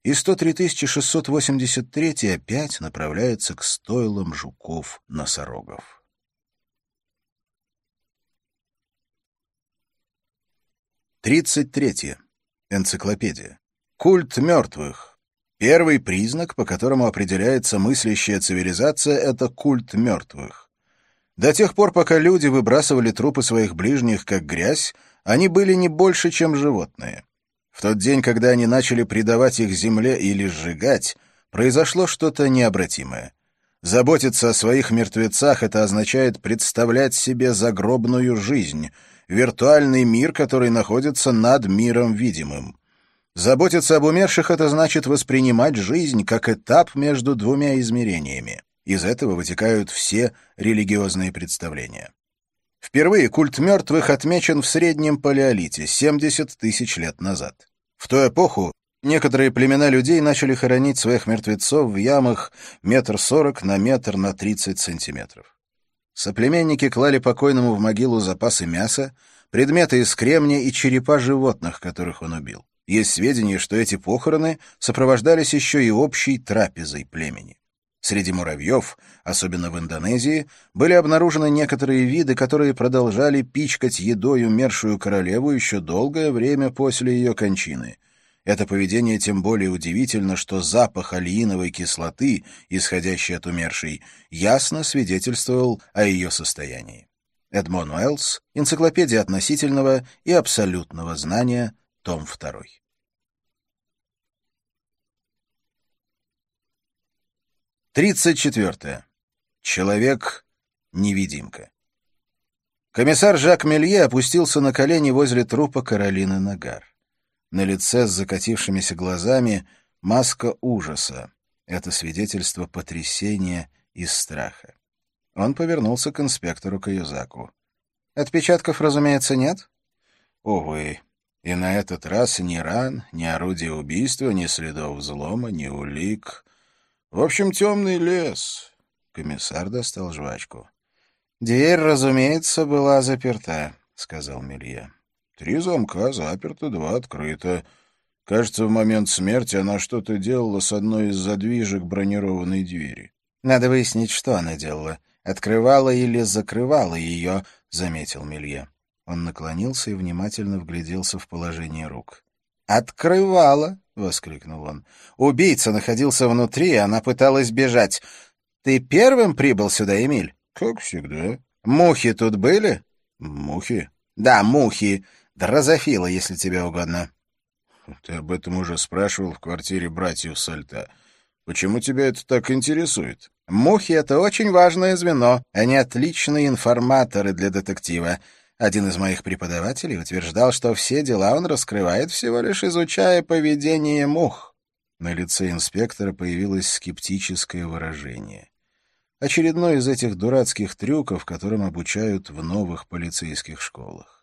и 103 683 опять направляется к стойлам жуков-носорогов. 33. Энциклопедия. Культ мертвых. Первый признак, по которому определяется мыслящая цивилизация, — это культ мертвых. До тех пор, пока люди выбрасывали трупы своих ближних как грязь, они были не больше, чем животные. В тот день, когда они начали предавать их земле или сжигать, произошло что-то необратимое. Заботиться о своих мертвецах — это означает представлять себе загробную жизнь, виртуальный мир, который находится над миром видимым. Заботиться об умерших — это значит воспринимать жизнь как этап между двумя измерениями. Из этого вытекают все религиозные представления. Впервые культ мертвых отмечен в среднем палеолите, 70 тысяч лет назад. В ту эпоху некоторые племена людей начали хоронить своих мертвецов в ямах 1,40 на 1,30 сантиметров. Соплеменники клали покойному в могилу запасы мяса, предметы из кремния и черепа животных, которых он убил. Есть сведения, что эти похороны сопровождались еще и общей трапезой племени. Среди муравьев, особенно в Индонезии, были обнаружены некоторые виды, которые продолжали пичкать едой умершую королеву еще долгое время после ее кончины. Это поведение тем более удивительно, что запах алииновой кислоты, исходящий от умершей, ясно свидетельствовал о ее состоянии. Эдмон Уэллс, «Энциклопедия относительного и абсолютного знания», том 2. 34. Человек-невидимка. Комиссар Жак Мелье опустился на колени возле трупа Каролины Нагар. На лице с закатившимися глазами маска ужаса. Это свидетельство потрясения и страха. Он повернулся к инспектору Каюзаку. «Отпечатков, разумеется, нет?» «Увы. И на этот раз ни ран, ни орудия убийства, ни следов взлома, ни улик. В общем, темный лес». Комиссар достал жвачку. «Дверь, разумеется, была заперта», — сказал Мелье. 3 замка заперты, 2 открыто. Кажется, в момент смерти она что-то делала с одной из задвижек бронированной двери. «Надо выяснить, что она делала. Открывала или закрывала ее», — заметил Мелье. Он наклонился и внимательно вгляделся в положение рук. «Открывала!» — воскликнул он. «Убийца находился внутри, и она пыталась бежать. Ты первым прибыл сюда, Эмиль?» «Как всегда». «Мухи тут были?» «Мухи?» «Да, мухи. Дрозофила, если тебе угодно». «Ты об этом уже спрашивал в квартире братьев Сальта. Почему тебя это так интересует?» «Мухи — это очень важное звено. Они отличные информаторы для детектива. Один из моих преподавателей утверждал, что все дела он раскрывает, всего лишь изучая поведение мух». На лице инспектора появилось скептическое выражение. Очередной из этих дурацких трюков, которым обучают в новых полицейских школах.